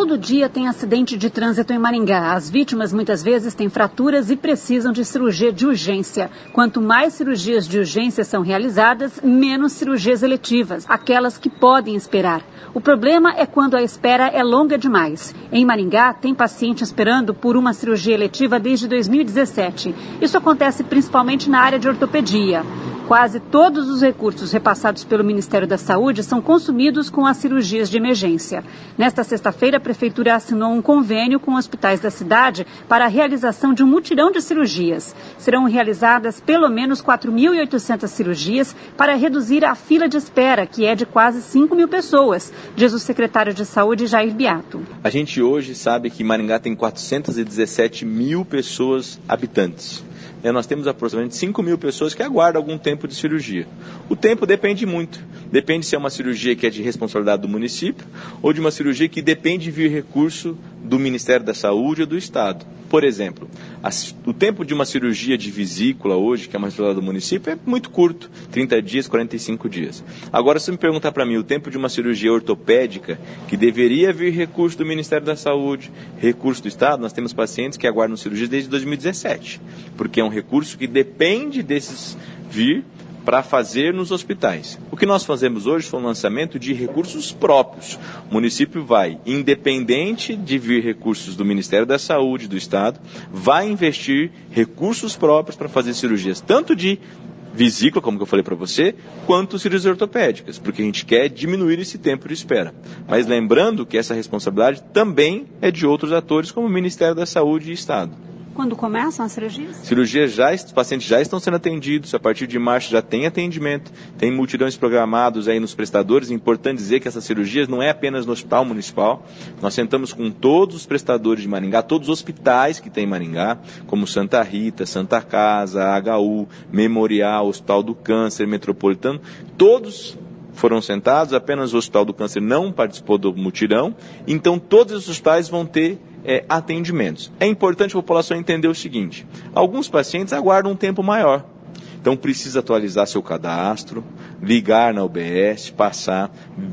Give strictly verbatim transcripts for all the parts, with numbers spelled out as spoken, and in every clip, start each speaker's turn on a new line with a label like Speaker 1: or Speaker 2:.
Speaker 1: Todo dia tem acidente de trânsito em Maringá. As vítimas muitas vezes têm fraturas e precisam de cirurgia de urgência. Quanto mais cirurgias de urgência são realizadas, menos cirurgias eletivas, aquelas que podem esperar. O problema é quando a espera é longa demais. Em Maringá, tem paciente esperando por uma cirurgia eletiva desde dois mil e dezessete. Isso acontece principalmente na área de ortopedia. Quase todos os recursos repassados pelo Ministério da Saúde são consumidos com as cirurgias de emergência. Nesta sexta-feira, a Prefeitura assinou um convênio com hospitais da cidade para a realização de um mutirão de cirurgias. Serão realizadas pelo menos quatro mil e oitocentas cirurgias para reduzir a fila de espera, que é de quase cinco mil pessoas, diz o secretário de Saúde, Jair Beato.
Speaker 2: A gente hoje sabe que Maringá tem quatrocentas e dezessete mil pessoas habitantes. Nós temos aproximadamente cinco mil pessoas que aguardam algum tempo de cirurgia. O tempo depende muito. Depende se é uma cirurgia que é de responsabilidade do município ou de uma cirurgia que depende de vir recurso do Ministério da Saúde ou do Estado. Por exemplo, o tempo de uma cirurgia de vesícula hoje, que é uma responsabilidade do município, é muito curto, trinta dias, quarenta e cinco dias. Agora, se me perguntar para mim o tempo de uma cirurgia ortopédica, que deveria vir recurso do Ministério da Saúde, recurso do Estado, nós temos pacientes que aguardam cirurgia desde dois mil e dezessete, porque é um recurso que depende desses vir para fazer nos hospitais. O que nós fazemos hoje foi um lançamento de recursos próprios. O município vai, independente de vir recursos do Ministério da Saúde, do Estado, vai investir recursos próprios para fazer cirurgias, tanto de vesícula, como eu falei para você, quanto cirurgias ortopédicas, porque a gente quer diminuir esse tempo de espera. Mas lembrando que essa responsabilidade também é de outros atores, como o Ministério da Saúde e Estado.
Speaker 1: Quando começam as cirurgias?
Speaker 2: Cirurgias já, os pacientes já estão sendo atendidos, a partir de março já tem atendimento, tem multirões programados aí nos prestadores. É importante dizer que essas cirurgias não é apenas no Hospital Municipal, nós sentamos com todos os prestadores de Maringá, todos os hospitais que tem em Maringá, como Santa Rita, Santa Casa, H U, Memorial, Hospital do Câncer, Metropolitano, todos foram sentados, apenas o Hospital do Câncer não participou do mutirão, então todos os hospitais vão ter É, atendimentos. É importante a população entender o seguinte: alguns pacientes aguardam um tempo maior, então precisa atualizar seu cadastro, ligar na U B S, passar,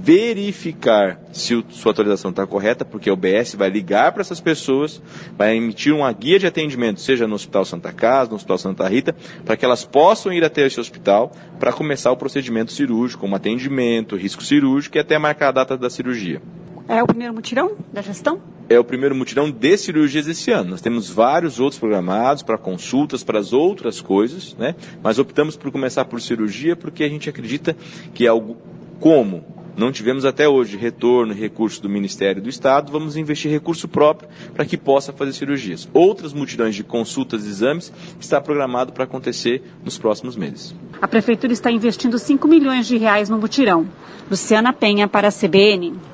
Speaker 2: verificar se o, sua atualização está correta, porque a U B S vai ligar para essas pessoas, vai emitir uma guia de atendimento, seja no Hospital Santa Casa, no Hospital Santa Rita, para que elas possam ir até esse hospital para começar o procedimento cirúrgico, como atendimento, risco cirúrgico e até marcar a data da cirurgia.
Speaker 1: É o primeiro mutirão da gestão?
Speaker 2: É o primeiro mutirão de cirurgias esse ano. Nós temos vários outros programados para consultas, para as outras coisas, né? Mas optamos por começar por cirurgia porque a gente acredita que é algo como não tivemos até hoje retorno e recurso do Ministério e do Estado, vamos investir recurso próprio para que possa fazer cirurgias. Outras mutirões de consultas e exames está programado para acontecer nos próximos meses.
Speaker 1: A Prefeitura está investindo cinco milhões de reais no mutirão. Luciana Penha para a C B N.